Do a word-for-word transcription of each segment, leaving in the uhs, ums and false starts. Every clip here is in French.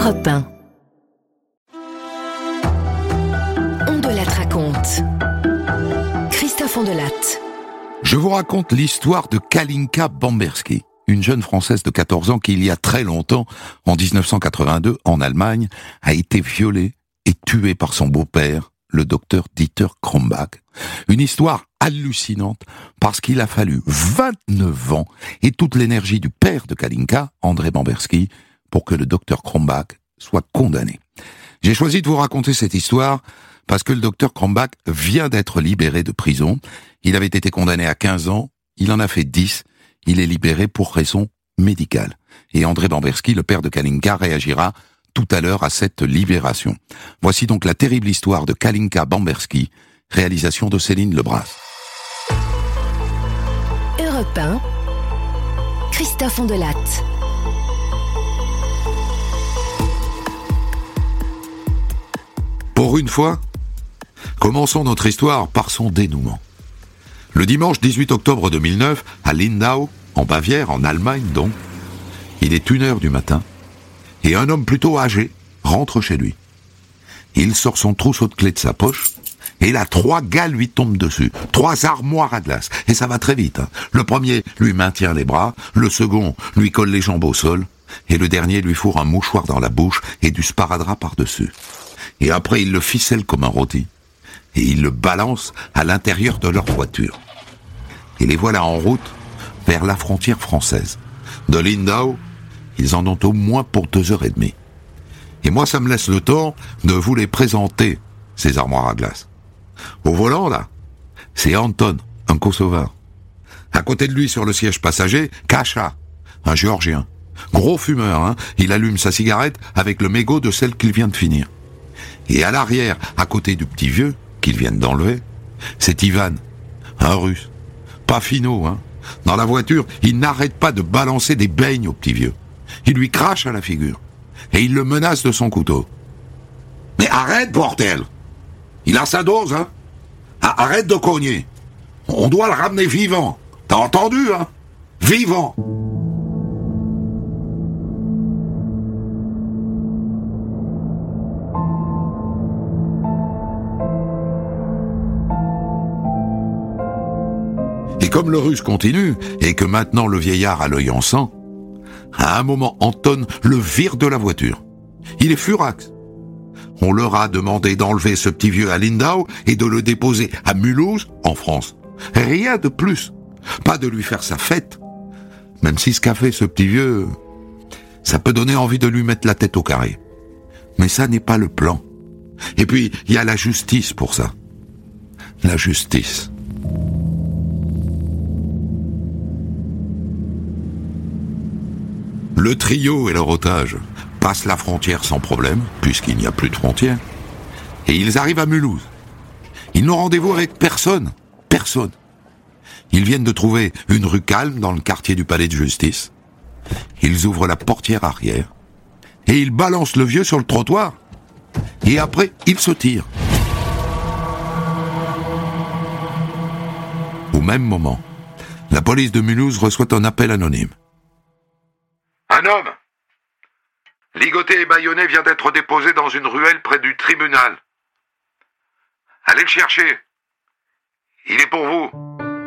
Europe un. Ondelat raconte. Christophe Ondelat. Je vous raconte l'histoire de Kalinka Bamberski, une jeune Française de quatorze ans qui, il y a très longtemps, en dix-neuf cent quatre-vingt-deux, en Allemagne, a été violée et tuée par son beau-père, le docteur Dieter Krombach. Une histoire hallucinante parce qu'il a fallu vingt-neuf ans et toute l'énergie du père de Kalinka, André Bamberski, pour que le docteur Krombach soit condamné. J'ai choisi de vous raconter cette histoire parce que le docteur Krombach vient d'être libéré de prison. Il avait été condamné à quinze ans, il en a fait dix, il est libéré pour raison médicale. Et André Bamberski, le père de Kalinka, réagira tout à l'heure à cette libération. Voici donc la terrible histoire de Kalinka Bamberski, réalisation de Céline Lebras. Europe un, Christophe Ondelat. Pour une fois, commençons notre histoire par son dénouement. Le dimanche dix-huit octobre deux mille neuf, à Lindau, en Bavière, en Allemagne donc, il est une heure du matin, et un homme plutôt âgé rentre chez lui. Il sort son trousseau de clés de sa poche, et là, trois gars lui tombent dessus. Trois armoires à glace. Et ça va très vite. Hein. Le premier lui maintient les bras, le second lui colle les jambes au sol, et le dernier lui fourre un mouchoir dans la bouche et du sparadrap par-dessus. Et après, il le ficelle comme un rôti, et il le balance à l'intérieur de leur voiture. Et les voilà en route vers la frontière française. De Lindau, ils en ont au moins pour deux heures et demie. Et moi, ça me laisse le temps de vous les présenter, ces armoires à glace. Au volant, là, c'est Anton, un Kosovar. À côté de lui, sur le siège passager, Kacha, un Géorgien. Gros fumeur, hein, il allume sa cigarette avec le mégot de celle qu'il vient de finir. Et à l'arrière, à côté du petit vieux, qu'ils viennent d'enlever, c'est Ivan, un Russe. Pas finot, hein. Dans la voiture, il n'arrête pas de balancer des beignes au petit vieux. Il lui crache à la figure. Et il le menace de son couteau. Mais arrête, bordel! Il a sa dose, hein? Ah, arrête de cogner. On doit le ramener vivant. T'as entendu, hein? Vivant! Et comme le Russe continue, et que maintenant le vieillard a l'œil en sang, à un moment, Anton le vire de la voiture. Il est furax. On leur a demandé d'enlever ce petit vieux à Lindau et de le déposer à Mulhouse, en France. Rien de plus. Pas de lui faire sa fête. Même si ce qu'a fait ce petit vieux, ça peut donner envie de lui mettre la tête au carré. Mais ça n'est pas le plan. Et puis, il y a la justice pour ça. La justice. Le trio et leur otage passent la frontière sans problème, puisqu'il n'y a plus de frontière, et ils arrivent à Mulhouse. Ils n'ont rendez-vous avec personne, personne. Ils viennent de trouver une rue calme dans le quartier du palais de justice. Ils ouvrent la portière arrière, et ils balancent le vieux sur le trottoir, et après, ils se tirent. Au même moment, la police de Mulhouse reçoit un appel anonyme. Un homme, ligoté et bâillonné, vient d'être déposé dans une ruelle près du tribunal. Allez le chercher. Il est pour vous.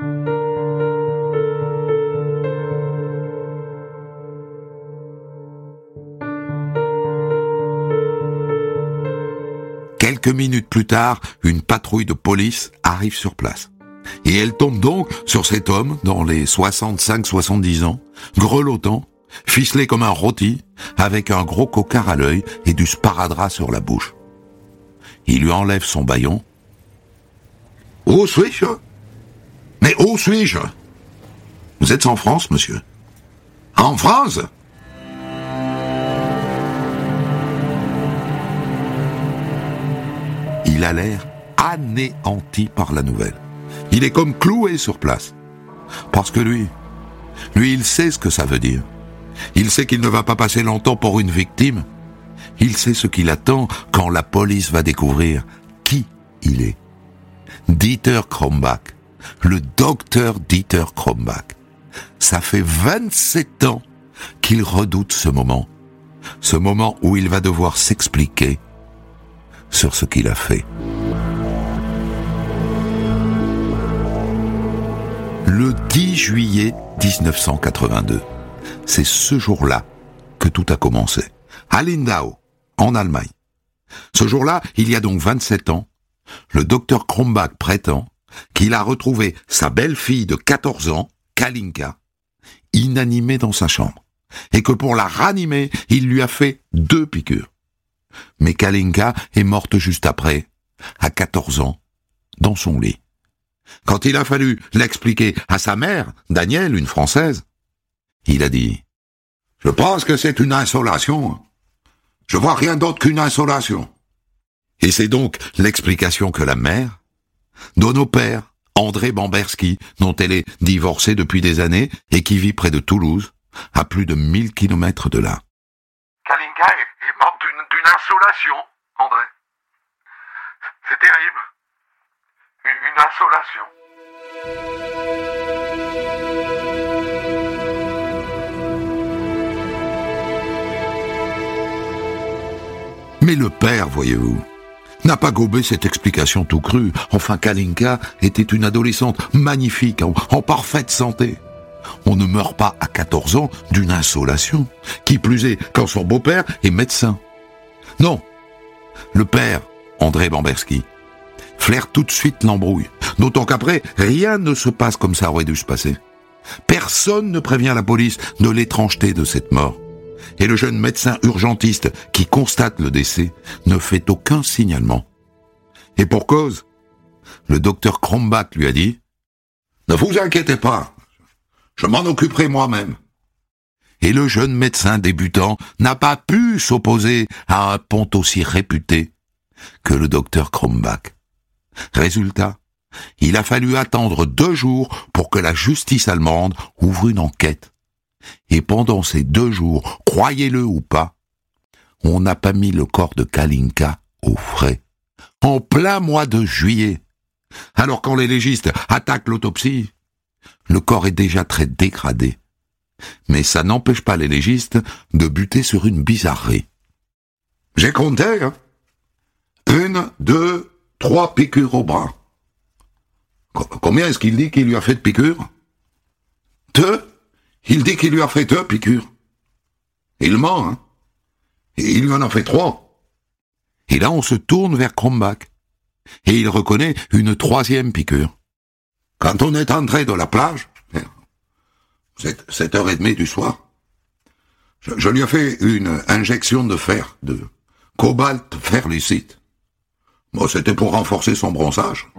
Quelques minutes plus tard, une patrouille de police arrive sur place. Et elle tombe donc sur cet homme, dans les soixante-cinq soixante-dix ans, grelottant, ficelé comme un rôti, avec un gros cocard à l'œil et du sparadrap sur la bouche. Il lui enlève son bâillon. « Où suis-je ? Mais où suis-je ? Vous êtes en France, monsieur ? En France ? » Il a l'air anéanti par la nouvelle. Il est comme cloué sur place. Parce que lui, lui, il sait ce que ça veut dire. Il sait qu'il ne va pas passer longtemps pour une victime. Il sait ce qu'il attend quand la police va découvrir qui il est. Dieter Krombach, le docteur Dieter Krombach. Ça fait vingt-sept ans qu'il redoute ce moment. Ce moment où il va devoir s'expliquer sur ce qu'il a fait. Le dix juillet dix-neuf cent quatre-vingt-deux, c'est ce jour-là que tout a commencé, à Lindau, en Allemagne. Ce jour-là, il y a donc vingt-sept ans, le docteur Krombach prétend qu'il a retrouvé sa belle-fille de quatorze ans, Kalinka, inanimée dans sa chambre, et que pour la ranimer, il lui a fait deux piqûres. Mais Kalinka est morte juste après, à quatorze ans, dans son lit. Quand il a fallu l'expliquer à sa mère, Danielle, une Française, il a dit « Je pense que c'est une insolation. Je vois rien d'autre qu'une insolation. » Et c'est donc l'explication que la mère donne au père, André Bamberski, dont elle est divorcée depuis des années et qui vit près de Toulouse, à plus de mille kilomètres de là. Kalinka est, est morte d'une, d'une insolation, André. C'est terrible. Une, une insolation. Mais le père, voyez-vous, n'a pas gobé cette explication tout crue. Enfin, Kalinka était une adolescente magnifique, en, en parfaite santé. On ne meurt pas à quatorze ans d'une insolation, qui plus est quand son beau-père est médecin. Non, le père, André Bamberski, flaire tout de suite l'embrouille, d'autant qu'après, rien ne se passe comme ça aurait dû se passer. Personne ne prévient la police de l'étrangeté de cette mort. Et le jeune médecin urgentiste qui constate le décès ne fait aucun signalement. Et pour cause, le docteur Krombach lui a dit « Ne vous inquiétez pas, je m'en occuperai moi-même. » Et le jeune médecin débutant n'a pas pu s'opposer à un pont aussi réputé que le docteur Krombach. Résultat, il a fallu attendre deux jours pour que la justice allemande ouvre une enquête. Et pendant ces deux jours, croyez-le ou pas, on n'a pas mis le corps de Kalinka au frais. En plein mois de juillet. Alors quand les légistes attaquent l'autopsie, le corps est déjà très dégradé. Mais ça n'empêche pas les légistes de buter sur une bizarrerie. J'ai compté, hein. Une, deux, trois piqûres au bras. Combien est-ce qu'il dit qu'il lui a fait de piqûres? Deux? Il dit qu'il lui a fait deux piqûres. Il ment, hein. Et il lui en a fait trois. Et là, on se tourne vers Krombach. Et il reconnaît une troisième piqûre. Quand on est entré de la plage, c'est sept heures trente du soir, je, je lui ai fait une injection de fer, de cobalt ferlicite. Bon, c'était pour renforcer son bronzage.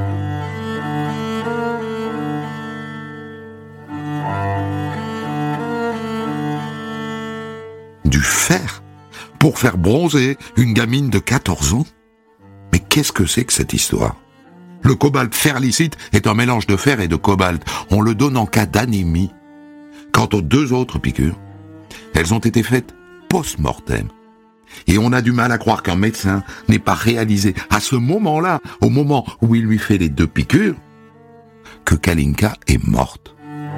Du fer pour faire bronzer une gamine de quatorze ans? Mais qu'est-ce que c'est que cette histoire? Le cobalt ferlicite est un mélange de fer et de cobalt. On le donne en cas d'anémie. Quant aux deux autres piqûres, elles ont été faites post-mortem. Et on a du mal à croire qu'un médecin n'ait pas réalisé à ce moment-là, au moment où il lui fait les deux piqûres, que Kalinka est morte.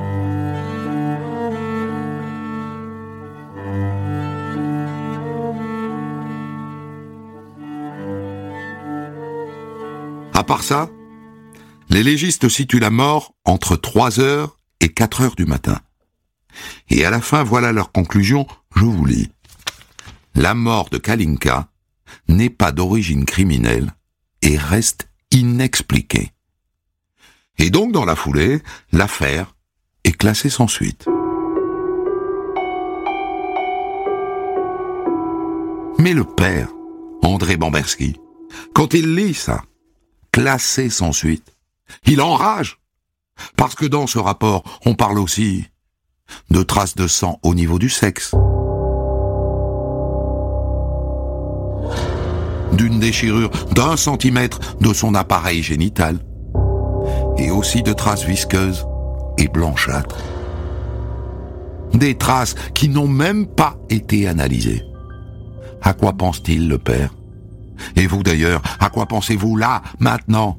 À part ça, les légistes situent la mort entre trois heures et quatre heures du matin. Et à la fin, voilà leur conclusion, je vous lis. La mort de Kalinka n'est pas d'origine criminelle et reste inexpliquée. Et donc, dans la foulée, l'affaire est classée sans suite. Mais le père, André Bamberski, quand il lit ça, classé sans suite, il enrage. Parce que dans ce rapport, on parle aussi de traces de sang au niveau du sexe, d'une déchirure d'un centimètre de son appareil génital, et aussi de traces visqueuses et blanchâtres. Des traces qui n'ont même pas été analysées. À quoi pense-t-il, le père? Et vous d'ailleurs, à quoi pensez-vous là, maintenant?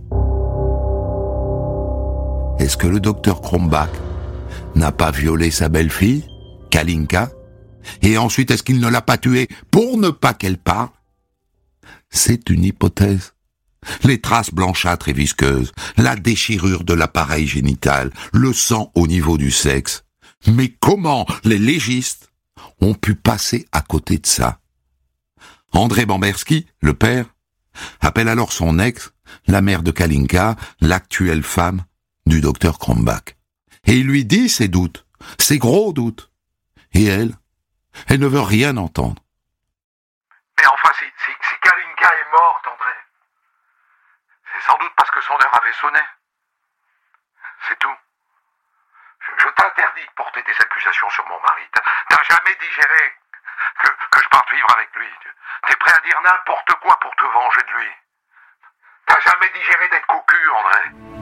Est-ce que le docteur Krombach n'a pas violé sa belle-fille, Kalinka, Et ensuite, est-ce qu'il ne l'a pas tuée pour ne pas qu'elle parle? C'est une hypothèse. Les traces blanchâtres et visqueuses, la déchirure de l'appareil génital, le sang au niveau du sexe. Mais comment les légistes ont pu passer à côté de ça? André Bamberski, le père, appelle alors son ex, la mère de Kalinka, l'actuelle femme du docteur Krombach. Et il lui dit ses doutes, ses gros doutes. Et elle, elle ne veut rien entendre. Mais enfin, si, si, si Kalinka est morte, André, c'est sans doute parce que son heure avait sonné. C'est tout. Je, je t'interdis de porter des accusations sur mon mari. T'as, t'as jamais digéré que, que je parte vivre avec lui. T'es prêt à dire n'importe quoi pour te venger de lui. T'as jamais digéré d'être cocu, André.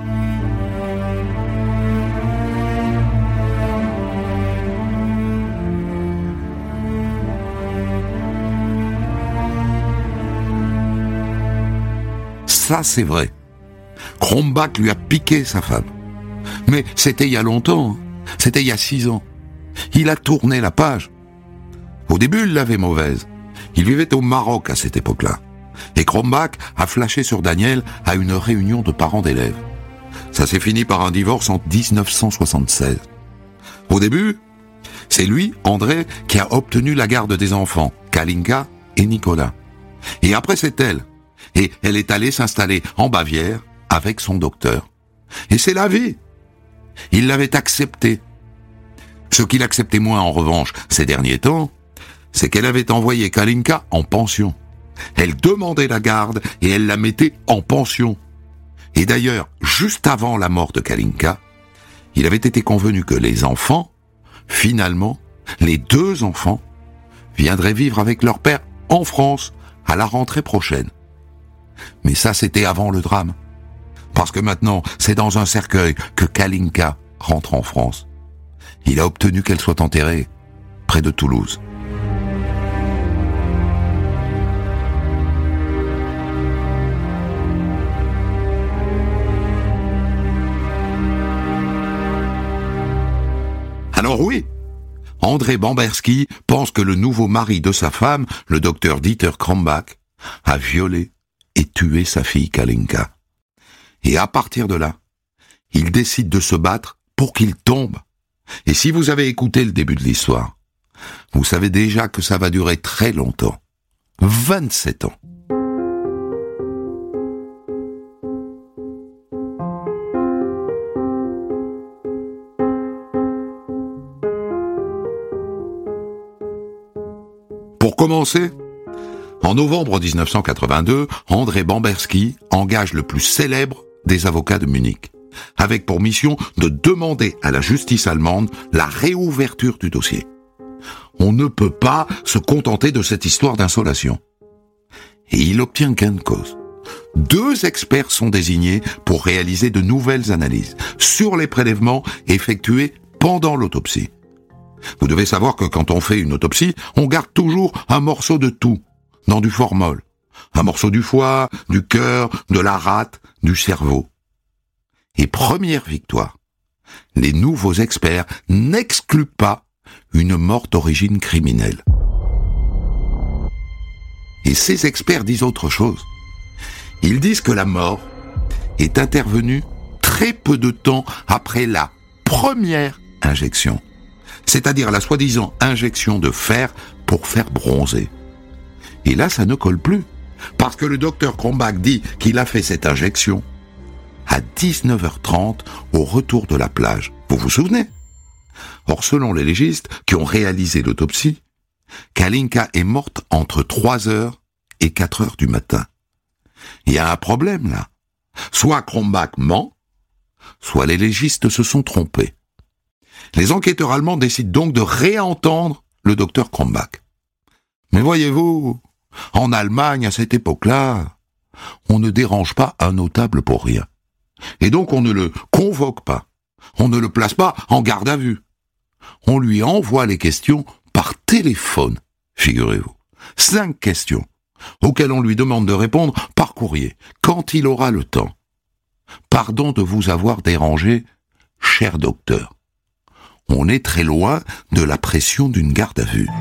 Ça, c'est vrai. Krombach lui a piqué sa femme. Mais c'était il y a longtemps. C'était il y a six ans. Il a tourné la page. Au début, il l'avait mauvaise. Il vivait au Maroc à cette époque-là. Et Krombach a flashé sur Daniel à une réunion de parents d'élèves. Ça s'est fini par un divorce en dix-neuf cent soixante-seize. Au début, c'est lui, André, qui a obtenu la garde des enfants, Kalinka et Nicolas. Et après, c'est elle. Et elle est allée s'installer en Bavière avec son docteur. Et c'est la vie. Il l'avait accepté. Ce qu'il acceptait moins, en revanche, ces derniers temps, c'est qu'elle avait envoyé Kalinka en pension. Elle demandait la garde et elle la mettait en pension. Et d'ailleurs, juste avant la mort de Kalinka, il avait été convenu que les enfants, finalement, les deux enfants, viendraient vivre avec leur père en France à la rentrée prochaine. Mais ça, c'était avant le drame. Parce que maintenant, c'est dans un cercueil que Kalinka rentre en France. Il a obtenu qu'elle soit enterrée près de Toulouse. Alors oui, André Bamberski pense que le nouveau mari de sa femme, le docteur Dieter Krombach, a violé et tué sa fille Kalinka. Et à partir de là, il décide de se battre pour qu'il tombe. Et si vous avez écouté le début de l'histoire, vous savez déjà que ça va durer très longtemps. vingt-sept ans. Pour commencer, en novembre dix-neuf cent quatre-vingt-deux, André Bamberski engage le plus célèbre des avocats de Munich, avec pour mission de demander à la justice allemande la réouverture du dossier. On ne peut pas se contenter de cette histoire d'insolation. Et il obtient gain de cause. Deux experts sont désignés pour réaliser de nouvelles analyses sur les prélèvements effectués pendant l'autopsie. Vous devez savoir que quand on fait une autopsie, on garde toujours un morceau de tout dans du formol. Un morceau du foie, du cœur, de la rate, du cerveau. Et première victoire, les nouveaux experts n'excluent pas une mort d'origine criminelle. Et ces experts disent autre chose. Ils disent que la mort est intervenue très peu de temps après la première injection. C'est-à-dire la soi-disant injection de fer pour faire bronzer. Et là, ça ne colle plus, parce que le docteur Krombach dit qu'il a fait cette injection à dix-neuf heures trente au retour de la plage. Vous vous souvenez? Or, selon les légistes qui ont réalisé l'autopsie, Kalinka est morte entre trois heures et quatre heures du matin. Il y a un problème là. Soit Krombach ment, soit les légistes se sont trompés. Les enquêteurs allemands décident donc de réentendre le docteur Krombach. Mais voyez-vous, en Allemagne, à cette époque-là, on ne dérange pas un notable pour rien. Et donc on ne le convoque pas. On ne le place pas en garde à vue. On lui envoie les questions par téléphone, figurez-vous. Cinq questions, auxquelles on lui demande de répondre par courrier, quand il aura le temps. Pardon de vous avoir dérangé, cher docteur. On est très loin de la pression d'une garde à vue.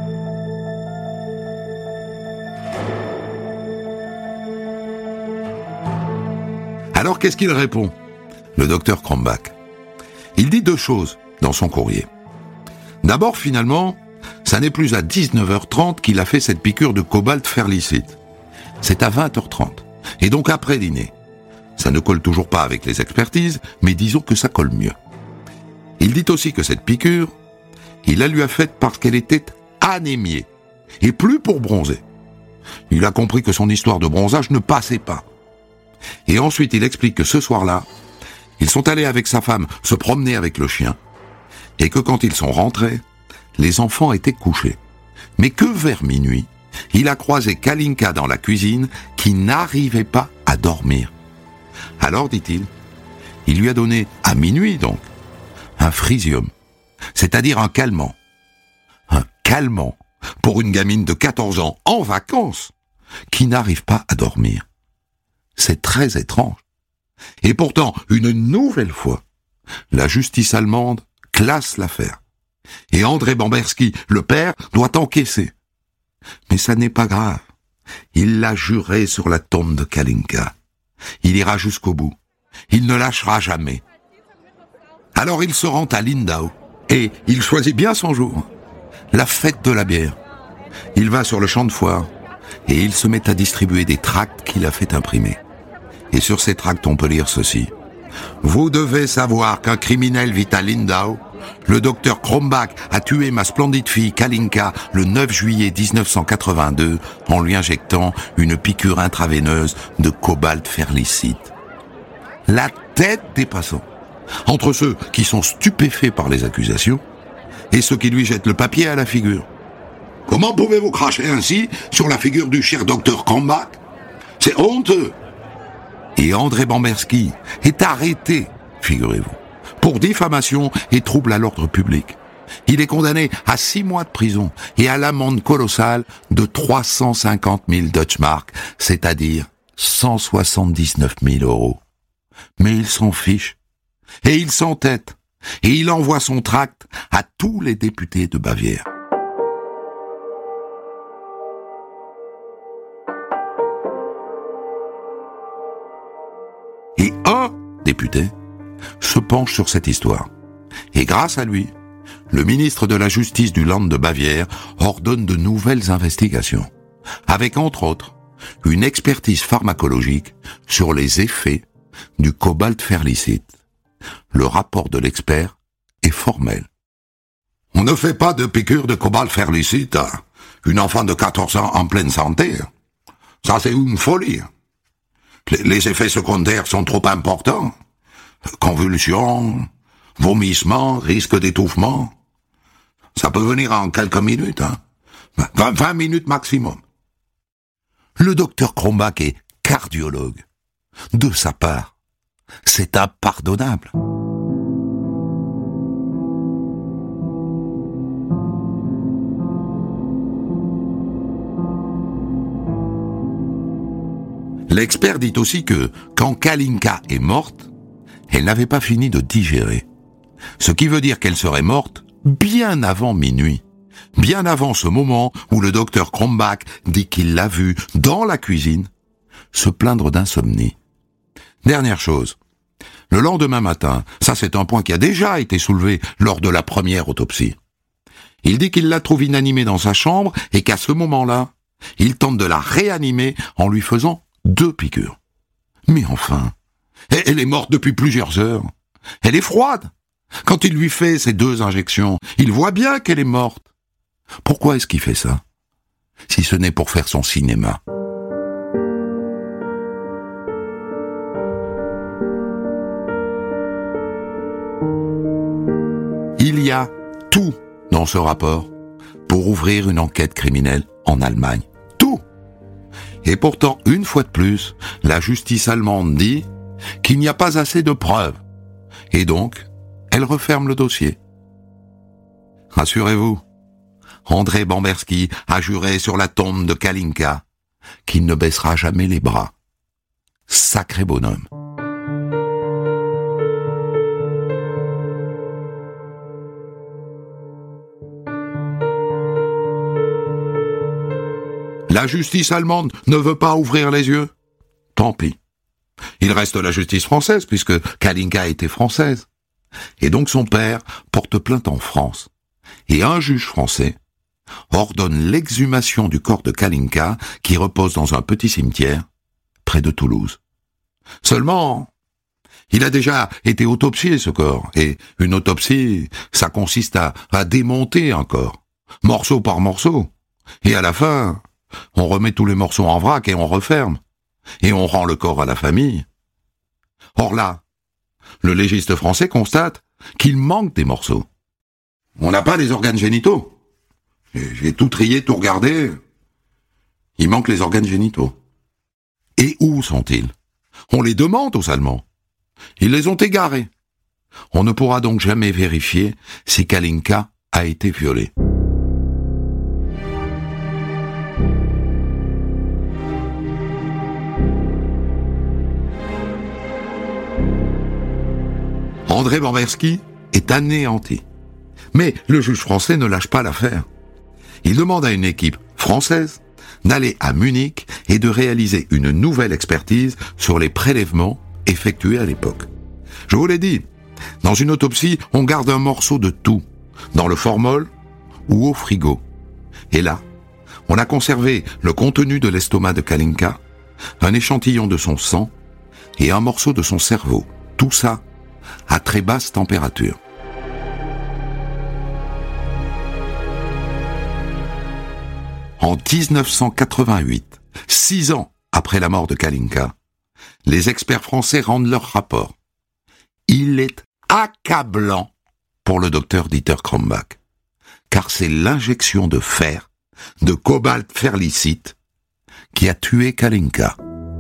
Alors qu'est-ce qu'il répond, le docteur Cronbach? Il dit deux choses dans son courrier. D'abord, finalement, ça n'est plus à dix-neuf heures trente qu'il a fait cette piqûre de cobalt ferlicite. C'est à vingt heures trente, et donc après dîner. Ça ne colle toujours pas avec les expertises, mais disons que ça colle mieux. Il dit aussi que cette piqûre, il la lui a faite parce qu'elle était anémiée, et plus pour bronzer. Il a compris que son histoire de bronzage ne passait pas. Et ensuite, il explique que ce soir-là, ils sont allés avec sa femme se promener avec le chien, et que quand ils sont rentrés, les enfants étaient couchés. Mais que vers minuit, il a croisé Kalinka dans la cuisine qui n'arrivait pas à dormir. Alors, dit-il, il lui a donné, à minuit donc, un frisium, c'est-à-dire un calmant. Un calmant pour une gamine de quatorze ans en vacances qui n'arrive pas à dormir. C'est très étrange. Et pourtant, une nouvelle fois, la justice allemande classe l'affaire. Et André Bamberski, le père, doit encaisser. Mais ça n'est pas grave. Il l'a juré sur la tombe de Kalinka. Il ira jusqu'au bout. Il ne lâchera jamais. Alors il se rend à Lindau. Et il choisit bien son jour. La fête de la bière. Il va sur le champ de foire. Et il se met à distribuer des tracts qu'il a fait imprimer. Et sur ces tracts, on peut lire ceci. Vous devez savoir qu'un criminel vit à Lindau. Le docteur Cronbach a tué ma splendide fille Kalinka le neuf juillet dix-neuf cent quatre-vingt-deux en lui injectant une piqûre intraveineuse de cobalt ferlicite. La tête des passants. Entre ceux qui sont stupéfaits par les accusations et ceux qui lui jettent le papier à la figure. Comment pouvez-vous cracher ainsi sur la figure du cher docteur Cronbach? C'est honteux. Et André Bamberski est arrêté, figurez-vous, pour diffamation et trouble à l'ordre public. Il est condamné à six mois de prison et à l'amende colossale de trois cent cinquante mille Deutschmark, c'est-à-dire cent soixante-dix-neuf mille euros. Mais il s'en fiche. Et il s'entête. Et il envoie son tract à tous les députés de Bavière. Et un député se penche sur cette histoire. Et grâce à lui, le ministre de la Justice du Land de Bavière ordonne de nouvelles investigations, avec entre autres une expertise pharmacologique sur les effets du cobalt ferlicite. Le rapport de l'expert est formel. On ne fait pas de piqûre de cobalt ferlicite à une enfant de quatorze ans en pleine santé. Ça, c'est une folie. Les effets secondaires sont trop importants. Convulsions, vomissements, risque d'étouffement. Ça peut venir en quelques minutes, hein. vingt, vingt minutes maximum. Le docteur Cronbach est cardiologue. De sa part, c'est impardonnable. L'expert dit aussi que, quand Kalinka est morte, elle n'avait pas fini de digérer. Ce qui veut dire qu'elle serait morte bien avant minuit. Bien avant ce moment où le docteur Cronbach dit qu'il l'a vue dans la cuisine se plaindre d'insomnie. Dernière chose. Le lendemain matin, ça c'est un point qui a déjà été soulevé lors de la première autopsie. Il dit qu'il la trouve inanimée dans sa chambre et qu'à ce moment-là, il tente de la réanimer en lui faisant deux piqûres. Mais enfin, elle est morte depuis plusieurs heures. Elle est froide. Quand il lui fait ces deux injections, il voit bien qu'elle est morte. Pourquoi est-ce qu'il fait ça? Si ce n'est pour faire son cinéma. Il y a tout dans ce rapport pour ouvrir une enquête criminelle en Allemagne. Tout. Et pourtant, une fois de plus, la justice allemande dit qu'il n'y a pas assez de preuves. Et donc, elle referme le dossier. Rassurez-vous, André Bamberski a juré sur la tombe de Kalinka qu'il ne baissera jamais les bras. Sacré bonhomme. La justice allemande ne veut pas ouvrir les yeux. Tant pis. Il reste la justice française, puisque Kalinka était française. Et donc son père porte plainte en France. Et un juge français ordonne l'exhumation du corps de Kalinka, qui repose dans un petit cimetière près de Toulouse. Seulement, il a déjà été autopsié, ce corps, et une autopsie, ça consiste à, à démonter un corps, morceau par morceau, et à la fin, on remet tous les morceaux en vrac et on referme, et on rend le corps à la famille. Or là, le légiste français constate qu'il manque des morceaux. On n'a pas les organes génitaux. J'ai tout trié, tout regardé. Il manque les organes génitaux. Et où sont-ils ? On les demande aux Allemands. Ils les ont égarés. On ne pourra donc jamais vérifier si Kalinka a été violée. André Bamberski est anéanti. Mais le juge français ne lâche pas l'affaire. Il demande à une équipe française d'aller à Munich et de réaliser une nouvelle expertise sur les prélèvements effectués à l'époque. Je vous l'ai dit, dans une autopsie, on garde un morceau de tout, dans le formol ou au frigo. Et là, on a conservé le contenu de l'estomac de Kalinka, un échantillon de son sang et un morceau de son cerveau. Tout ça à très basse température. En dix-neuf cent quatre-vingt-huit, six ans après la mort de Kalinka, les experts français rendent leur rapport. Il est accablant pour le docteur Dieter Krombach, car c'est l'injection de fer, de cobalt ferlicite, qui a tué Kalinka.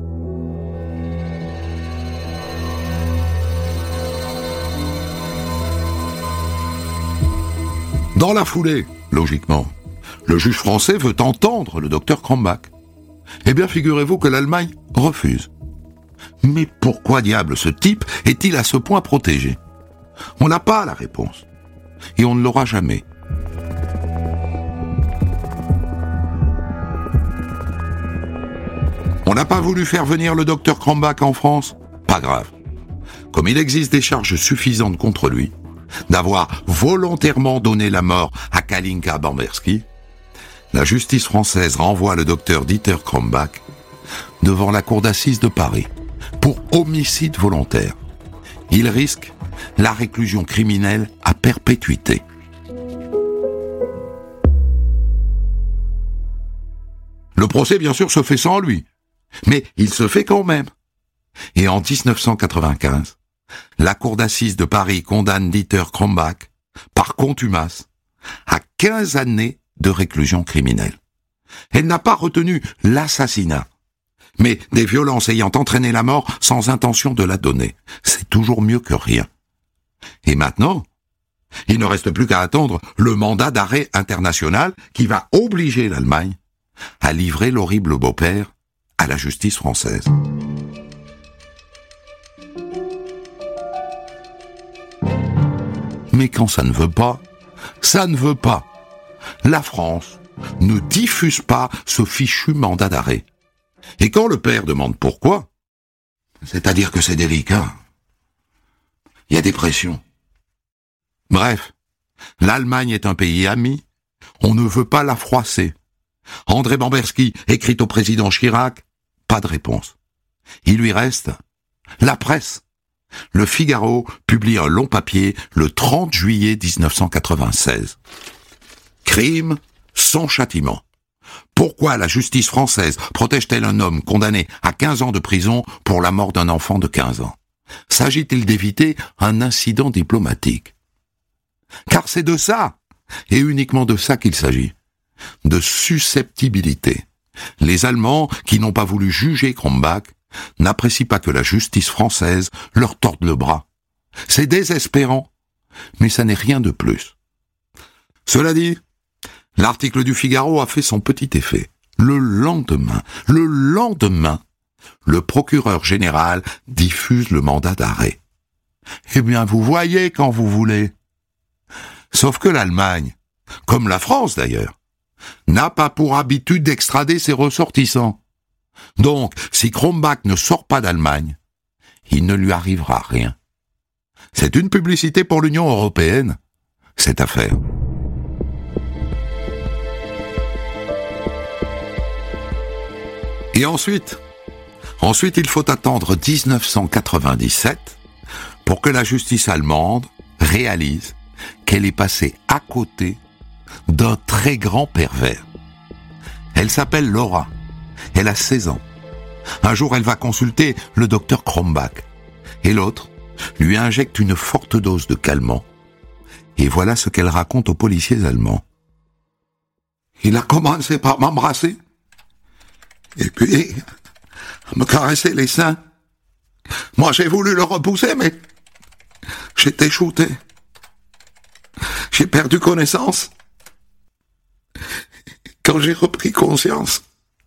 Dans la foulée, logiquement, le juge français veut entendre le docteur Krombach. Eh bien, figurez-vous que l'Allemagne refuse. Mais pourquoi diable ce type est-il à ce point protégé ? On n'a pas la réponse. Et on ne l'aura jamais. On n'a pas voulu faire venir le docteur Krombach en France ? Pas grave. Comme il existe des charges suffisantes contre lui, d'avoir volontairement donné la mort à Kalinka Bamberski, la justice française renvoie le docteur Dieter Krombach devant la cour d'assises de Paris pour homicide volontaire. Il risque la réclusion criminelle à perpétuité. Le procès, bien sûr, se fait sans lui, mais il se fait quand même. Et en dix-neuf cent quatre-vingt-quinze, la cour d'assises de Paris condamne Dieter Krombach, par contumace, à quinze années de réclusion criminelle. Elle n'a pas retenu l'assassinat, mais des violences ayant entraîné la mort sans intention de la donner. C'est toujours mieux que rien. Et maintenant, il ne reste plus qu'à attendre le mandat d'arrêt international qui va obliger l'Allemagne à livrer l'horrible beau-père à la justice française. Mais quand ça ne veut pas, ça ne veut pas. La France ne diffuse pas ce fichu mandat d'arrêt. Et quand le père demande pourquoi, c'est-à-dire que c'est délicat, il y a des pressions. Bref, l'Allemagne est un pays ami, on ne veut pas la froisser. André Bamberski écrit au président Chirac, pas de réponse. Il lui reste la presse. Le Figaro publie un long papier le trente juillet dix-neuf cent quatre-vingt-seize. Crime sans châtiment. Pourquoi la justice française protège-t-elle un homme condamné à quinze ans de prison pour la mort d'un enfant de quinze ans ? S'agit-il d'éviter un incident diplomatique ? Car c'est de ça, et uniquement de ça qu'il s'agit. De susceptibilité. Les Allemands, qui n'ont pas voulu juger Krombach, n'apprécient pas que la justice française leur torde le bras. C'est désespérant, mais ça n'est rien de plus. Cela dit, l'article du Figaro a fait son petit effet. Le lendemain, le lendemain, le procureur général diffuse le mandat d'arrêt. Eh bien, vous voyez quand vous voulez. Sauf que l'Allemagne, comme la France d'ailleurs, n'a pas pour habitude d'extrader ses ressortissants. Donc, si Krombach ne sort pas d'Allemagne, il ne lui arrivera rien. C'est une publicité pour l'Union européenne, cette affaire. Et ensuite, ensuite il faut attendre dix-neuf cent quatre-vingt-dix-sept pour que la justice allemande réalise qu'elle est passée à côté d'un très grand pervers. Elle s'appelle Laura. Elle a seize ans. Un jour, elle va consulter le docteur Krombach. Et l'autre lui injecte une forte dose de calmant. Et voilà ce qu'elle raconte aux policiers allemands. Il a commencé par m'embrasser. Et puis, me caresser les seins. Moi, j'ai voulu le repousser, mais j'étais shooté. J'ai perdu connaissance. Quand j'ai repris conscience,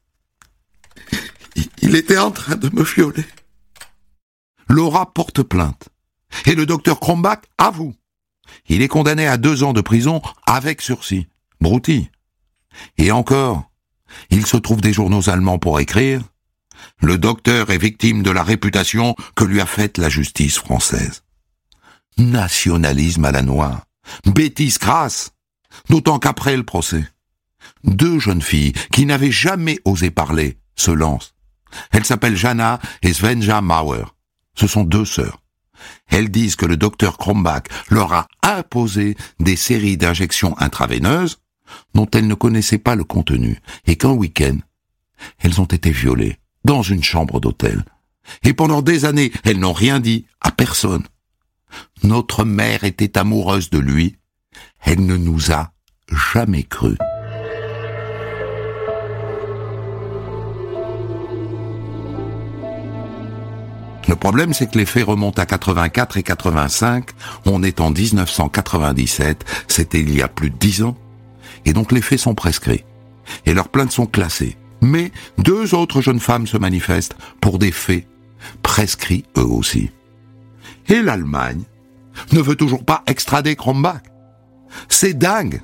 il était en train de me violer. Laura porte plainte. Et le docteur Krombach avoue. Il est condamné à deux ans de prison avec sursis. Broutille. Et encore, il se trouve des journaux allemands pour écrire « Le docteur est victime de la réputation que lui a faite la justice française. » Nationalisme à la noix. Bêtise crasse. D'autant qu'après le procès, deux jeunes filles qui n'avaient jamais osé parler se lancent. Elles s'appellent Jana et Svenja Mauer. Ce sont deux sœurs. Elles disent que le docteur Krombach leur a imposé des séries d'injections intraveineuses dont elles ne connaissaient pas le contenu et qu'un week-end, elles ont été violées dans une chambre d'hôtel. Et pendant des années, elles n'ont rien dit à personne. Notre mère était amoureuse de lui. Elle ne nous a jamais cru. Le problème, c'est que les faits remontent à quatre-vingt-quatre et quatre-vingt-cinq. On est en dix-neuf cent quatre-vingt-dix-sept. C'était il y a plus de dix ans. Et donc les faits sont prescrits. Et leurs plaintes sont classées. Mais deux autres jeunes femmes se manifestent pour des faits prescrits eux aussi. Et l'Allemagne ne veut toujours pas extrader Krombach. C'est dingue.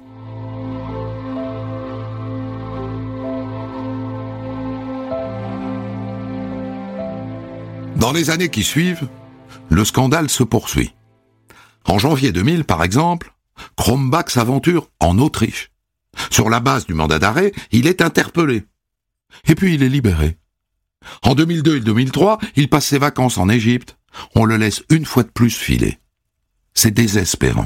Dans les années qui suivent, le scandale se poursuit. En janvier deux mille, par exemple, Krombach s'aventure en Autriche. Sur la base du mandat d'arrêt, il est interpellé. Et puis il est libéré. En deux mille deux et deux mille trois, il passe ses vacances en Égypte. On le laisse une fois de plus filer. C'est désespérant.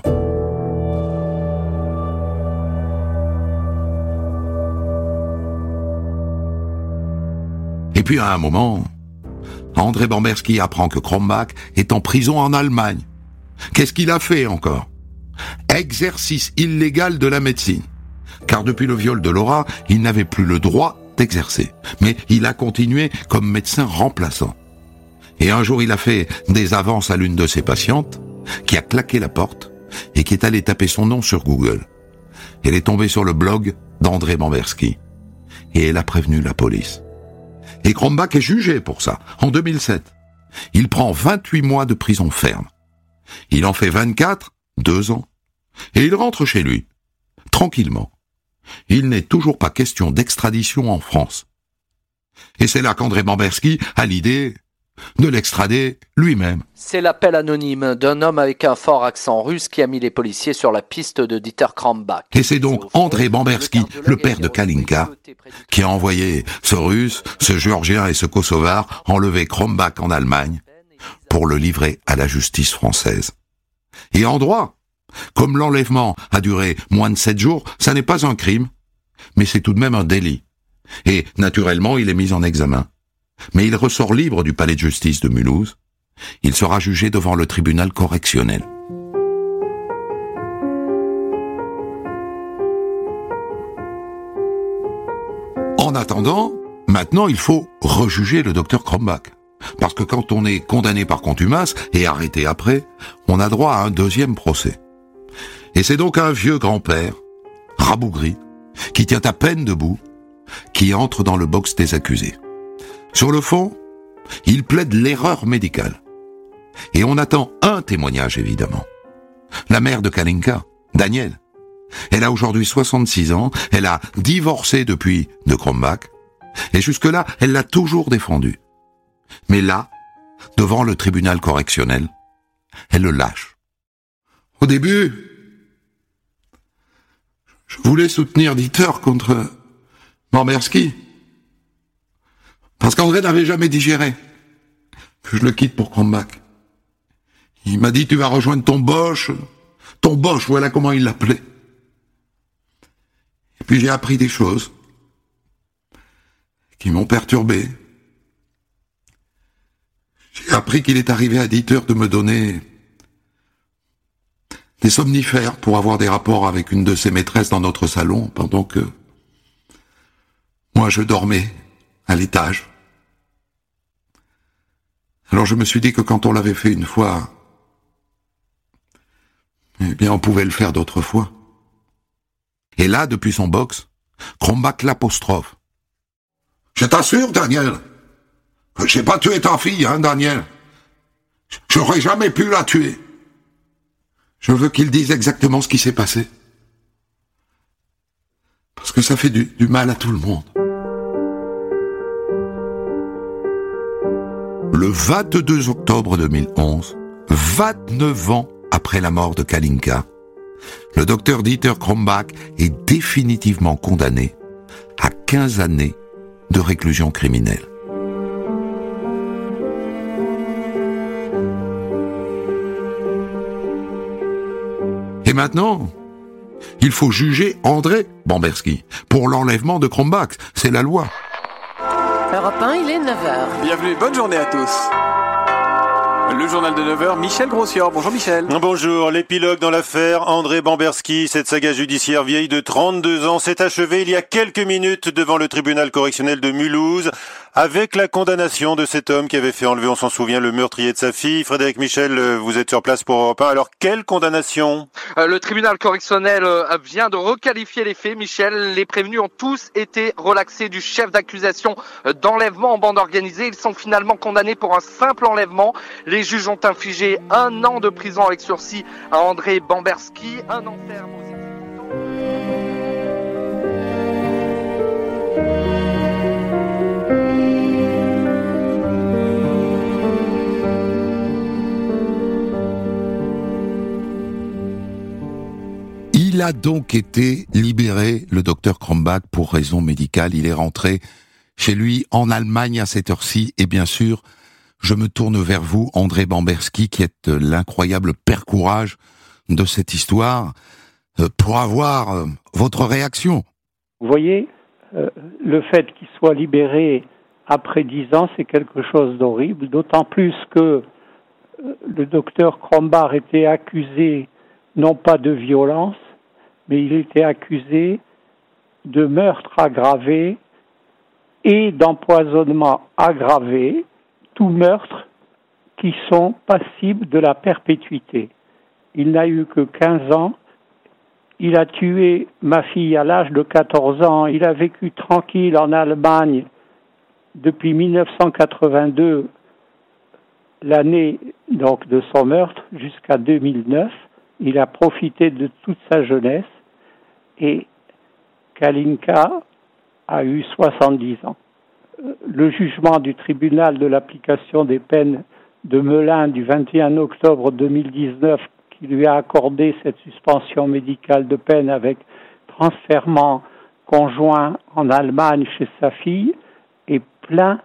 Et puis à un moment, André Bamberski apprend que Krombach est en prison en Allemagne. Qu'est-ce qu'il a fait encore? Exercice illégal de la médecine. Car depuis le viol de Laura, il n'avait plus le droit d'exercer. Mais il a continué comme médecin remplaçant. Et un jour, il a fait des avances à l'une de ses patientes, qui a claqué la porte et qui est allée taper son nom sur Google. Elle est tombée sur le blog d'André Bamberski. Et elle a prévenu la police. Et Krombach est jugé pour ça, en deux mille sept. Il prend vingt-huit mois de prison ferme. Il en fait vingt-quatre, deux ans. Et il rentre chez lui, tranquillement. Il n'est toujours pas question d'extradition en France. Et c'est là qu'André Bamberski a l'idée de l'extrader lui-même. C'est l'appel anonyme d'un homme avec un fort accent russe qui a mis les policiers sur la piste de Dieter Krombach. Et c'est donc André Bamberski, le père de Kalinka, qui a envoyé ce Russe, ce Géorgien et ce Kosovar enlever Krombach en Allemagne pour le livrer à la justice française. Et en droit, comme l'enlèvement a duré moins de sept jours, ça n'est pas un crime, mais c'est tout de même un délit. Et naturellement, il est mis en examen. Mais il ressort libre du palais de justice de Mulhouse. Il sera jugé devant le tribunal correctionnel. En attendant, maintenant il faut rejuger le docteur Krombach. Parce que quand on est condamné par contumace et arrêté après, on a droit à un deuxième procès. Et c'est donc un vieux grand-père, rabougri, qui tient à peine debout, qui entre dans le box des accusés. Sur le fond, il plaide l'erreur médicale. Et on attend un témoignage, évidemment. La mère de Kalinka, Daniel. Elle a aujourd'hui soixante-six ans, elle a divorcé depuis de Krombach, et jusque-là, elle l'a toujours défendu. Mais là, devant le tribunal correctionnel, elle le lâche. Au début, je voulais soutenir Dieter contre Bamberski, parce qu'André n'avait jamais digéré que je le quitte pour Krombach. Il m'a dit, tu vas rejoindre ton Bosch, ton Bosch, voilà comment il l'appelait. Et puis j'ai appris des choses qui m'ont perturbé. J'ai appris qu'il est arrivé à Dieter de me donner des somnifères pour avoir des rapports avec une de ses maîtresses dans notre salon, pendant que moi je dormais à l'étage. Alors je me suis dit que quand on l'avait fait une fois, eh bien on pouvait le faire d'autres fois. Et là, depuis son box, Krombach l'apostrophe. Je t'assure, Daniel, que j'ai pas tué ta fille, hein, Daniel. J'aurais jamais pu la tuer. Je veux qu'il dise exactement ce qui s'est passé. Parce que ça fait du, du mal à tout le monde. Le vingt-deux octobre deux mille onze, vingt-neuf ans après la mort de Kalinka, le docteur Dieter Krombach est définitivement condamné à quinze années de réclusion criminelle. Et maintenant, il faut juger André Bamberski pour l'enlèvement de Krombach. C'est la loi. Europe un, il est neuf heures. Bienvenue, bonne journée à tous. Le journal de neuf heures, Michel Grossior. Bonjour Michel. Bonjour. L'épilogue dans l'affaire André Bamberski, cette saga judiciaire vieille de trente-deux ans, s'est achevée il y a quelques minutes devant le tribunal correctionnel de Mulhouse, avec la condamnation de cet homme qui avait fait enlever, on s'en souvient, le meurtrier de sa fille. Frédéric Michel, vous êtes sur place pour Europe un. Alors, quelle condamnation ? Euh, le tribunal correctionnel euh, vient de requalifier les faits, Michel. Les prévenus ont tous été relaxés du chef d'accusation euh, d'enlèvement en bande organisée. Ils sont finalement condamnés pour un simple enlèvement. Les juges ont infligé un an de prison avec sursis à André Bamberski, un an ferme aux exécutants. Il a donc été libéré, le docteur Krombach, pour raison médicale. Il est rentré chez lui en Allemagne à cette heure-ci. Et bien sûr, je me tourne vers vous, André Bamberski, qui êtes l'incroyable père courage de cette histoire, pour avoir euh, votre réaction. Vous voyez, euh, le fait qu'il soit libéré après dix ans, c'est quelque chose d'horrible, d'autant plus que euh, le docteur Krombach était accusé non pas de violence, mais il était accusé de meurtre aggravé et d'empoisonnement aggravé, tous meurtres qui sont passibles de la perpétuité. Il n'a eu que quinze ans, il a tué ma fille à l'âge de quatorze ans, il a vécu tranquille en Allemagne depuis mille neuf cent quatre-vingt-deux, l'année donc de son meurtre, jusqu'à deux mille neuf. Il a profité de toute sa jeunesse et Kalinka a eu soixante-dix ans. Le jugement du tribunal de l'application des peines de Melun du vingt et un octobre deux mille dix-neuf qui lui a accordé cette suspension médicale de peine avec transfèrement conjoint en Allemagne chez sa fille est plein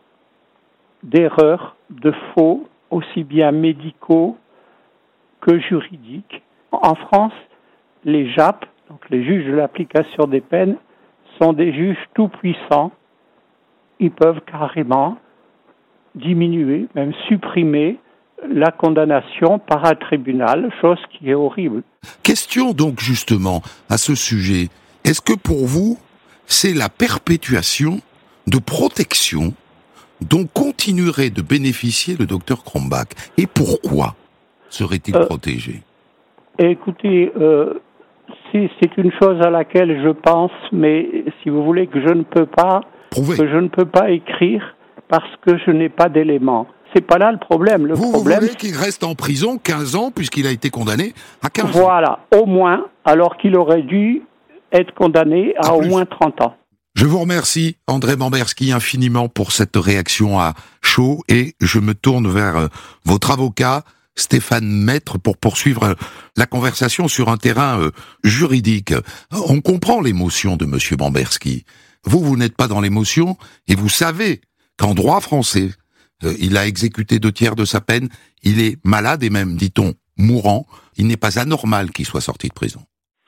d'erreurs, de faux, aussi bien médicaux que juridiques. En France, les J A P, donc les juges de l'application des peines, sont des juges tout-puissants. Ils peuvent carrément diminuer, même supprimer la condamnation par un tribunal, chose qui est horrible. Question donc justement à ce sujet. Est-ce que pour vous, c'est la perpétuation de protection dont continuerait de bénéficier le docteur Krombach? Et pourquoi serait-il euh, protégé? Écoutez, euh, c'est, c'est une chose à laquelle je pense, mais si vous voulez que je ne peux pas, Prouver. que je ne peux pas écrire, parce que je n'ai pas d'éléments. C'est pas là le problème. Le vous, problème, vous voulez qu'il reste en prison quinze ans puisqu'il a été condamné à quinze ans? Voilà, au moins, alors qu'il aurait dû être condamné à, à au moins trente ans. Je vous remercie, André Bamberski, infiniment pour cette réaction à chaud, et je me tourne vers euh, votre avocat, Stéphane Maître, pour poursuivre euh, la conversation sur un terrain euh, juridique. On comprend l'émotion de Monsieur Bamberski. Vous, vous n'êtes pas dans l'émotion, et vous savez qu'en droit français, euh, il a exécuté deux tiers de sa peine, il est malade et même, dit-on, mourant. Il n'est pas anormal qu'il soit sorti de prison.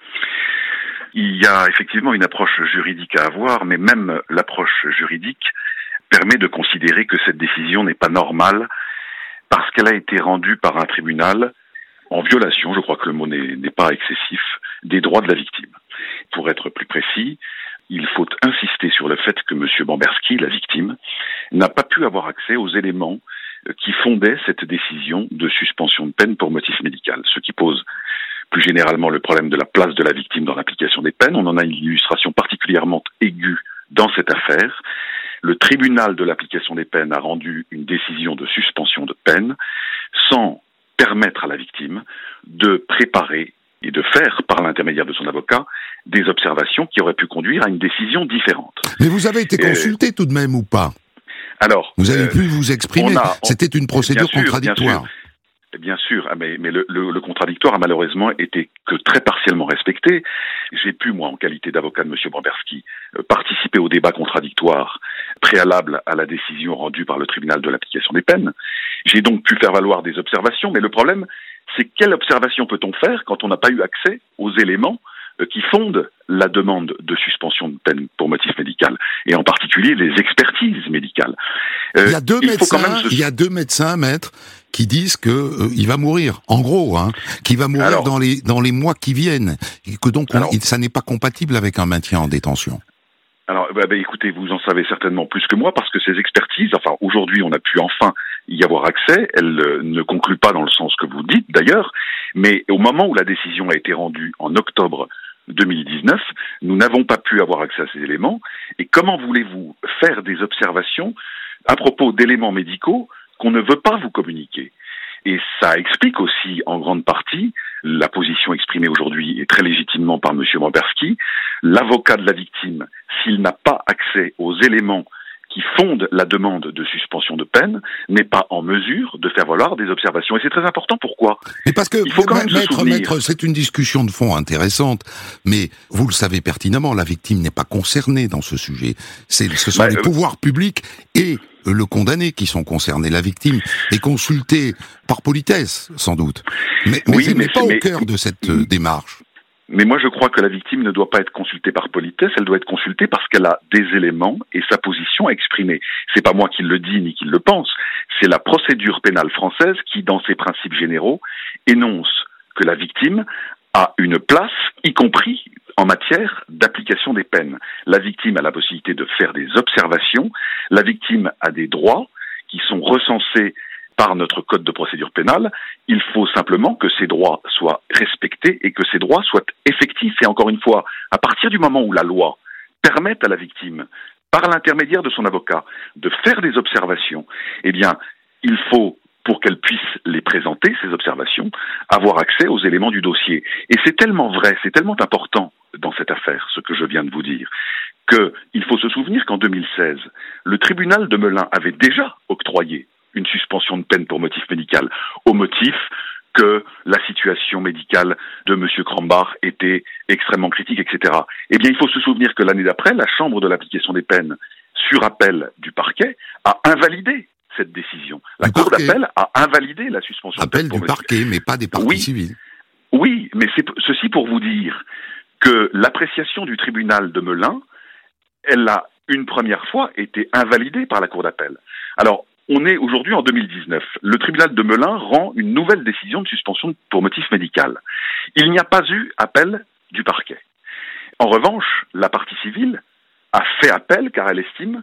Il y a effectivement une approche juridique à avoir, mais même l'approche juridique permet de considérer que cette décision n'est pas normale parce qu'elle a été rendue par un tribunal en violation, je crois que le mot n'est, n'est pas excessif, des droits de la victime. Pour être plus précis, il faut insister sur le fait que M. Bamberski, la victime, n'a pas pu avoir accès aux éléments qui fondaient cette décision de suspension de peine pour motif médical, ce qui pose plus généralement le problème de la place de la victime dans l'application des peines. On en a une illustration particulièrement aiguë dans cette affaire. Le tribunal de l'application des peines a rendu une décision de suspension de peine sans permettre à la victime de préparer et de faire, par l'intermédiaire de son avocat, des observations qui auraient pu conduire à une décision différente. Mais vous avez été consulté euh, tout de même ou pas? Alors, vous avez euh, pu vous exprimer. A, on, C'était une procédure bien sûr, contradictoire. Bien sûr. Bien sûr, mais, mais le, le, le contradictoire a malheureusement été que très partiellement respecté. J'ai pu, moi, en qualité d'avocat de M. Bamberski, euh, participer au débat contradictoire préalable à la décision rendue par le tribunal de l'application des peines. J'ai donc pu faire valoir des observations, mais le problème, c'est quelle observation peut-on faire quand on n'a pas eu accès aux éléments euh, qui fondent la demande de suspension de peine pour motif médical, et en particulier les expertises médicales. Euh, il y a deux il médecins, se... il y a deux médecins, maître, qui disent que euh, il va mourir, en gros, hein, qu'il va mourir alors, dans les dans les mois qui viennent, et que donc alors, on, ça n'est pas compatible avec un maintien en détention. Alors, bah, bah, écoutez, vous en savez certainement plus que moi, parce que ces expertises, enfin, aujourd'hui, on a pu enfin y avoir accès. Elles euh, ne concluent pas dans le sens que vous dites, d'ailleurs, mais au moment où la décision a été rendue en octobre deux mille dix-neuf, nous n'avons pas pu avoir accès à ces éléments. Et comment voulez-vous faire des observations à propos d'éléments médicaux qu'on ne veut pas vous communiquer? Et ça explique aussi, en grande partie, la position exprimée aujourd'hui, et très légitimement par M. Bamberski. L'avocat de la victime, s'il n'a pas accès aux éléments qui fondent la demande de suspension de peine, n'est pas en mesure de faire valoir des observations. Et c'est très important, pourquoi? Mais parce que, il faut quand même maître, se souvenir... maître, c'est une discussion de fond intéressante, mais vous le savez pertinemment, la victime n'est pas concernée dans ce sujet. C'est, ce sont bah, les euh... pouvoirs publics et le condamné qui sont concernés. La victime est consultée par politesse, sans doute. Mais, mais oui, elle n'est pas mais... au cœur de cette euh, démarche. Mais moi, je crois que la victime ne doit pas être consultée par politesse, elle doit être consultée parce qu'elle a des éléments et sa position à exprimer. C'est pas moi qui le dis ni qui le pense, c'est la procédure pénale française qui, dans ses principes généraux, énonce que la victime a une place, y compris en matière d'application des peines. La victime a la possibilité de faire des observations, la victime a des droits qui sont recensés par notre code de procédure pénale. Il faut simplement que ces droits soient respectés et que ces droits soient effectifs. Et encore une fois, à partir du moment où la loi permet à la victime, par l'intermédiaire de son avocat, de faire des observations, eh bien, il faut, pour qu'elle puisse les présenter, ces observations, avoir accès aux éléments du dossier. Et c'est tellement vrai, c'est tellement important dans cette affaire, ce que je viens de vous dire, qu'il faut se souvenir qu'en deux mille seize, le tribunal de Melun avait déjà octroyé une suspension de peine pour motif médical, au motif que la situation médicale de M. Krambach était extrêmement critique, et cetera. Eh bien, il faut se souvenir que l'année d'après, la Chambre de l'application des peines, sur appel du parquet, a invalidé cette décision. La Cour d'appel a invalidé la suspension appel de peine. Appel du parquet, mais pas des parties oui, civiles. Oui, mais c'est ceci pour vous dire que l'appréciation du tribunal de Melun, elle a une première fois été invalidée par la Cour d'appel. Alors, on est aujourd'hui en deux mille dix-neuf. Le tribunal de Melun rend une nouvelle décision de suspension pour motif médical. Il n'y a pas eu appel du parquet. En revanche, la partie civile a fait appel car elle estime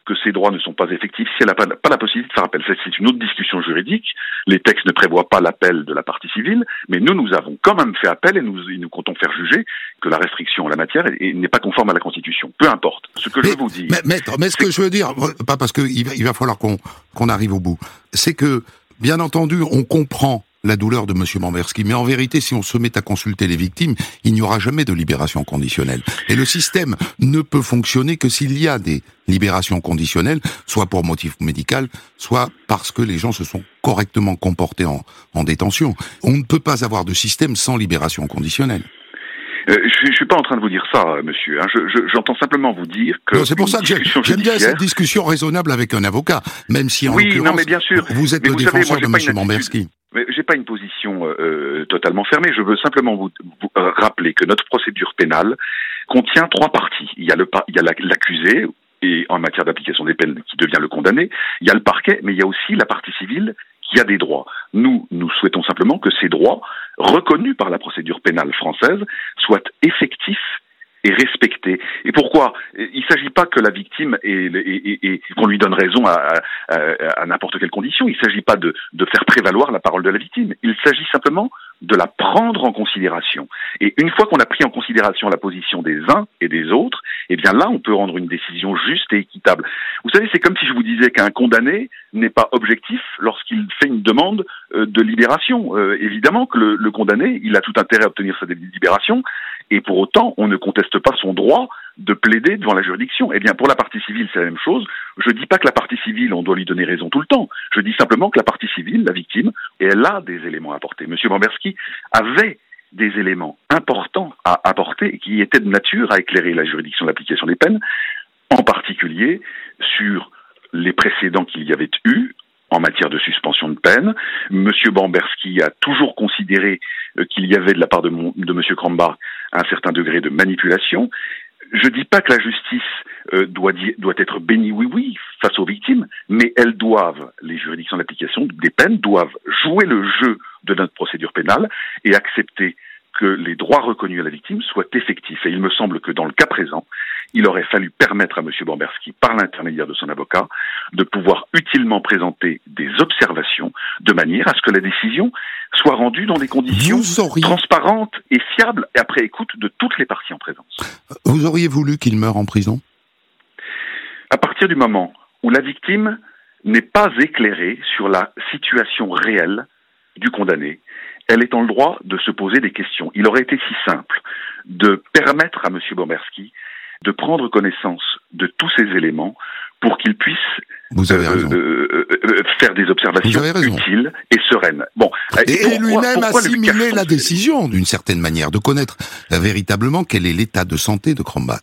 que ses droits ne sont pas effectifs si elle n'a pas, pas la possibilité de faire appel. C'est une autre discussion juridique. Les textes ne prévoient pas l'appel de la partie civile, mais nous, nous avons quand même fait appel et nous, et nous comptons faire juger que la restriction en la matière est, est, n'est pas conforme à la Constitution. Peu importe. Ce que mais, je veux vous dire... Mais, maître, mais ce que je veux dire, pas parce qu'il va, il va falloir qu'on, qu'on arrive au bout, c'est que, bien entendu, on comprend la douleur de M. Bamberski, mais en vérité, si on se met à consulter les victimes, il n'y aura jamais de libération conditionnelle. Et le système ne peut fonctionner que s'il y a des libérations conditionnelles, soit pour motif médical, soit parce que les gens se sont correctement comportés en, en détention. On ne peut pas avoir de système sans libération conditionnelle. Euh, je, je suis pas en train de vous dire ça, euh, monsieur. Hein. Je, je, j'entends simplement vous dire que... Non, c'est pour ça que j'aime, j'aime bien cette discussion raisonnable avec un avocat, même si en oui, l'occurrence, non, mais bien sûr. vous êtes mais le vous défenseur savez, moi, de M. Bamberski. Mais j'ai pas une position euh, totalement fermée. Je veux simplement vous, vous euh, rappeler que notre procédure pénale contient trois parties. Il y a le il y a l'accusé et en matière d'application des peines qui devient le condamné. Il y a le parquet, mais il y a aussi la partie civile qui a des droits. Nous, nous souhaitons simplement que ces droits reconnus par la procédure pénale française soient effectifs et respecté. Et pourquoi ? Il ne s'agit pas que la victime et, et, et, et qu'on lui donne raison à, à, à n'importe quelle condition. Il ne s'agit pas de, de faire prévaloir la parole de la victime. Il s'agit simplement de la prendre en considération. Et une fois qu'on a pris en considération la position des uns et des autres, eh bien là, on peut rendre une décision juste et équitable. Vous savez, c'est comme si je vous disais qu'un condamné n'est pas objectif lorsqu'il fait une demande euh, de libération. Euh, évidemment que le, le condamné, il a tout intérêt à obtenir sa libération, et pour autant, on ne conteste pas son droit de plaider devant la juridiction. Eh bien, pour la partie civile, c'est la même chose. Je dis pas que la partie civile, on doit lui donner raison tout le temps. Je dis simplement que la partie civile, la victime, elle a des éléments à apporter. Monsieur Bamberski avait des éléments importants à apporter qui étaient de nature à éclairer la juridiction d'application des peines, en particulier sur les précédents qu'il y avait eu en matière de suspension de peine. Monsieur Bamberski a toujours considéré euh, qu'il y avait de la part de, mon, de Monsieur Krambach un certain degré de manipulation. Je dis pas que la justice euh, doit, doit être bénie oui-oui face aux victimes, mais elles doivent, les juridictions d'application des peines doivent jouer le jeu de notre procédure pénale et accepter que les droits reconnus à la victime soient effectifs. Et il me semble que dans le cas présent, il aurait fallu permettre à M. Bamberski, par l'intermédiaire de son avocat, de pouvoir utilement présenter des observations de manière à ce que la décision soit rendue dans des conditions auriez... transparentes et fiables et après écoute de toutes les parties en présence. Vous auriez voulu qu'il meure en prison ? À partir du moment où la victime n'est pas éclairée sur la situation réelle du condamné, elle est en le droit de se poser des questions. Il aurait été si simple de permettre à M. Bamberski de prendre connaissance de tous ces éléments pour qu'il puisse Vous avez euh, euh, euh, faire des observations utiles et sereines. Bon, et, et pourquoi, lui-même assimiler la décision d'une certaine manière, de connaître euh, véritablement quel est l'état de santé de Krambach.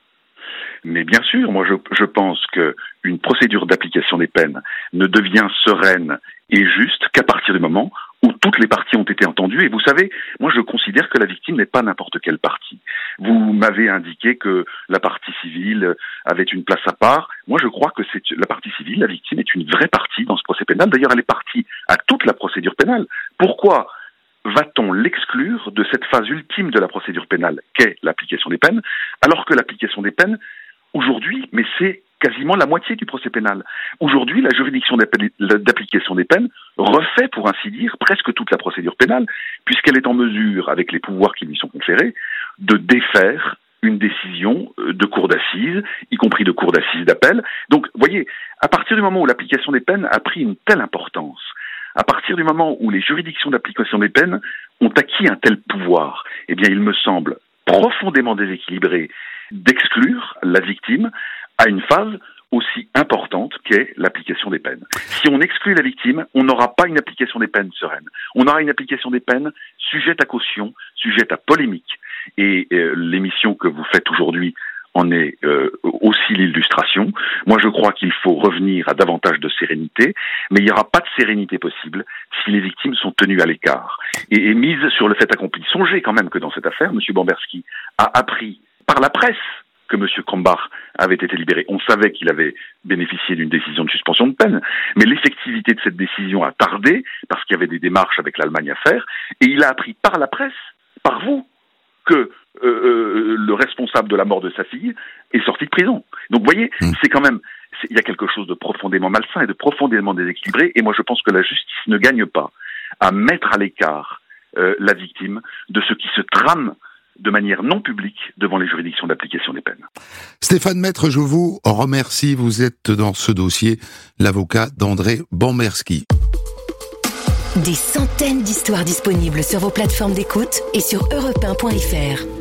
Mais bien sûr, moi je, je pense qu'une procédure d'application des peines ne devient sereine et juste qu'à partir du moment où toutes les parties ont été entendues. Et vous savez, moi je considère que la victime n'est pas n'importe quelle partie. Vous m'avez indiqué que la partie civile avait une place à part. Moi je crois que c'est la partie civile, la victime est une vraie partie dans ce procès pénal. D'ailleurs, elle est partie à toute la procédure pénale. Pourquoi va-t-on l'exclure de cette phase ultime de la procédure pénale qu'est l'application des peines, alors que l'application des peines, aujourd'hui, mais c'est quasiment la moitié du procès pénal. Aujourd'hui, la juridiction d'application des peines refait, pour ainsi dire, presque toute la procédure pénale, puisqu'elle est en mesure, avec les pouvoirs qui lui sont conférés, de défaire une décision de cour d'assises, y compris de cour d'assises d'appel. Donc, vous voyez, à partir du moment où l'application des peines a pris une telle importance, à partir du moment où les juridictions d'application des peines ont acquis un tel pouvoir, eh bien, il me semble profondément déséquilibré d'exclure la victime à une phase aussi importante qu'est l'application des peines. Si on exclut la victime, on n'aura pas une application des peines sereine. On aura une application des peines sujette à caution, sujette à polémique. Et euh, l'émission que vous faites aujourd'hui en est euh, aussi l'illustration. Moi, je crois qu'il faut revenir à davantage de sérénité, mais il n'y aura pas de sérénité possible si les victimes sont tenues à l'écart et, et mises sur le fait accompli. Songez quand même que dans cette affaire, M. Bamberski a appris par la presse que M. Krambach avait été libéré. On savait qu'il avait bénéficié d'une décision de suspension de peine, mais l'effectivité de cette décision a tardé parce qu'il y avait des démarches avec l'Allemagne à faire, et il a appris par la presse, par vous, que euh, le responsable de la mort de sa fille est sorti de prison. Donc vous voyez, mmh. c'est quand même il y a quelque chose de profondément malsain et de profondément déséquilibré. Et moi, je pense que la justice ne gagne pas à mettre à l'écart euh, la victime de ce qui se trame de manière non publique devant les juridictions d'application des peines. Stéphane Maître, je vous remercie. Vous êtes dans ce dossier l'avocat d'André Bamberski. Des centaines d'histoires disponibles sur vos plateformes d'écoute et sur europe un point f r.